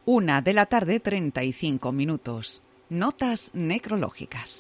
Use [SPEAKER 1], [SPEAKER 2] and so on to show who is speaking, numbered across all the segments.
[SPEAKER 1] 1:35 p.m. Notas necrológicas.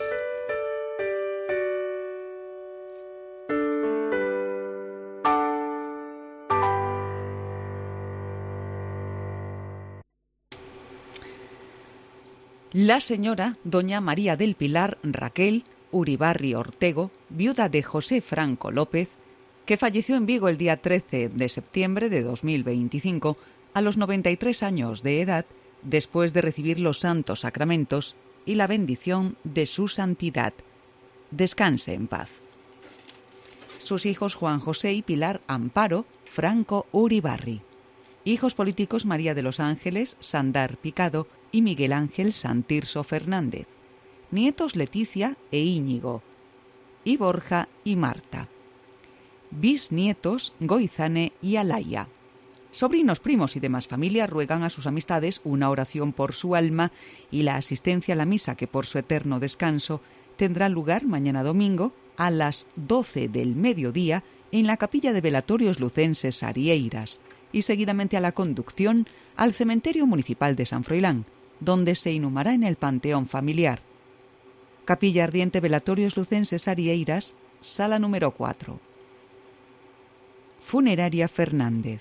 [SPEAKER 1] La señora doña María del Pilar Raquel Uribarri Ortego, viuda de José Franco López, que falleció en Vigo el día 13 de septiembre de 2025 a los 93 años de edad, después de recibir los santos sacramentos y la bendición de su santidad. Descanse en paz. Sus hijos Juan José y Pilar Amparo Franco Uribarri. Hijos políticos María de los Ángeles Sandar Picado y Miguel Ángel Santirso Fernández. Nietos Leticia e Íñigo. Y Borja y Marta. Bisnietos Goizane y Alaya. Sobrinos, primos y demás familia ruegan a sus amistades una oración por su alma y la asistencia a la misa que por su eterno descanso tendrá lugar mañana domingo a las 12 del mediodía en la capilla de velatorios lucenses Arieiras y seguidamente a la conducción al cementerio municipal de San Froilán, donde se inhumará en el panteón familiar. Capilla Ardiente Velatorios Lucenses Arieiras, sala número 4. Funeraria Fernández.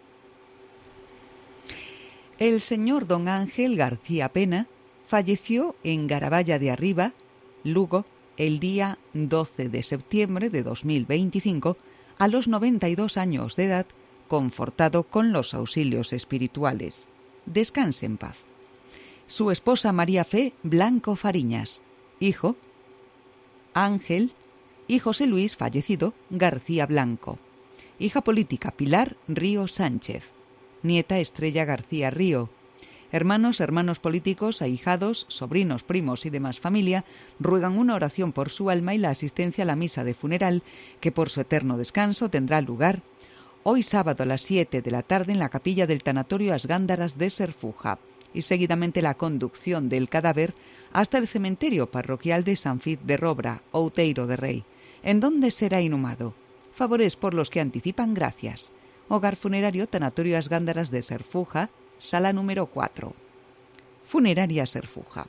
[SPEAKER 1] El señor don Ángel García Pena falleció en Garaballa de Arriba, Lugo, el día 12 de septiembre de 2025, a los 92 años de edad, confortado con los auxilios espirituales. Descanse en paz. Su esposa María Fe Blanco Fariñas, hijo Ángel y José Luis, fallecido, García Blanco. Hija política Pilar Río Sánchez. Nieta Estrella García Río. Hermanos políticos, ahijados, sobrinos, primos y demás familia ruegan una oración por su alma y la asistencia a la misa de funeral que por su eterno descanso tendrá lugar hoy sábado a las 7 de la tarde en la capilla del tanatorio As Gándaras de Serfuja y seguidamente la conducción del cadáver hasta el cementerio parroquial de San Fid de Robra, Outeiro de Rei, en donde será inhumado. Favores por los que anticipan gracias. Hogar funerario Tanatorio As Gándaras de Serfuja, sala número 4. Funeraria Serfuja.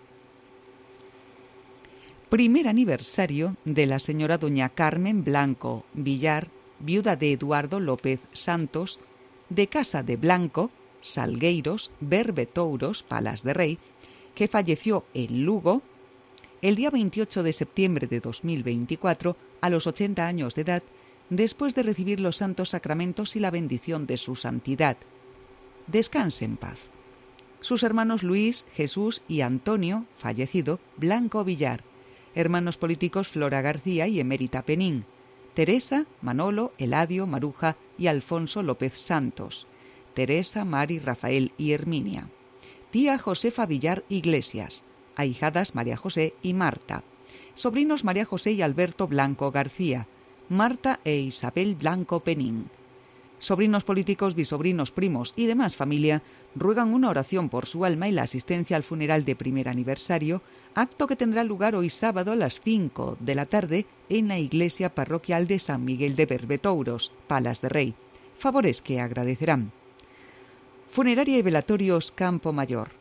[SPEAKER 1] Primer aniversario de la señora doña Carmen Blanco Villar, viuda de Eduardo López Santos, de Casa de Blanco, Salgueiros, Berbetouros, Palas de Rei, que falleció en Lugo el día 28 de septiembre de 2024 a los 80 años de edad, después de recibir los santos sacramentos y la bendición de su santidad. Descanse en paz. Sus hermanos Luis, Jesús y Antonio, fallecido, Blanco Villar. Hermanos políticos Flora García y Emérita Penín. Teresa, Manolo, Eladio, Maruja y Alfonso López Santos. Teresa, Mari, Rafael y Herminia. Tía Josefa Villar Iglesias. Ahijadas María José y Marta. Sobrinos María José y Alberto Blanco García. Marta e Isabel Blanco Penín. Sobrinos políticos, bisobrinos, primos y demás familia ruegan una oración por su alma y la asistencia al funeral de primer aniversario, acto que tendrá lugar hoy sábado a las 5 de la tarde en la iglesia parroquial de San Miguel de Berbetouros, Palas de Rei. Favores que agradecerán. Funeraria y velatorios Campo Mayor.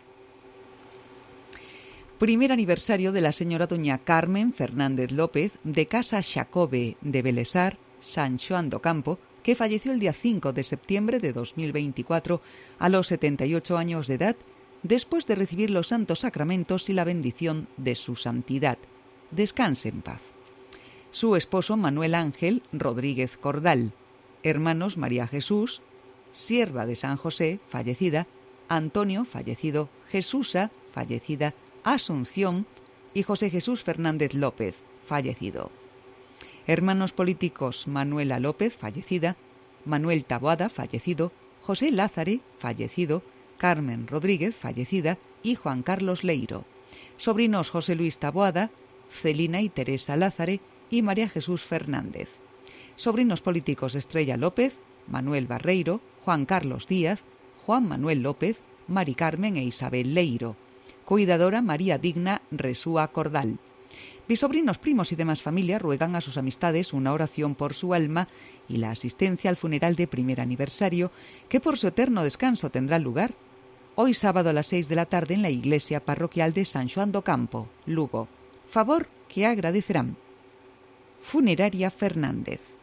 [SPEAKER 1] Primer aniversario de la señora doña Carmen Fernández López de Casa Xacobe de Belesar, San Xoán do Campo, que falleció el día 5 de septiembre de 2024 a los 78 años de edad, después de recibir los santos sacramentos y la bendición de su santidad. Descanse en paz. Su esposo Manuel Ángel Rodríguez Cordal. Hermanos María Jesús, sierva de San José, fallecida, Antonio, fallecido, Jesúsa, fallecida, Asunción y José Jesús Fernández López, fallecido. Hermanos políticos Manuela López, fallecida, Manuel Taboada, fallecido, José Lázare, fallecido, Carmen Rodríguez, fallecida, y Juan Carlos Leiro. Sobrinos José Luis Taboada, Celina y Teresa Lázare y María Jesús Fernández. Sobrinos políticos Estrella López, Manuel Barreiro, Juan Carlos Díaz, Juan Manuel López, Mari Carmen e Isabel Leiro. Cuidadora María Digna Resúa Cordal. Bisobrinos, primos y demás familia ruegan a sus amistades una oración por su alma y la asistencia al funeral de primer aniversario que por su eterno descanso tendrá lugar hoy sábado a las 6 de la tarde en la iglesia parroquial de San Xoán do Campo, Lugo. Favor que agradecerán. Funeraria Fernández.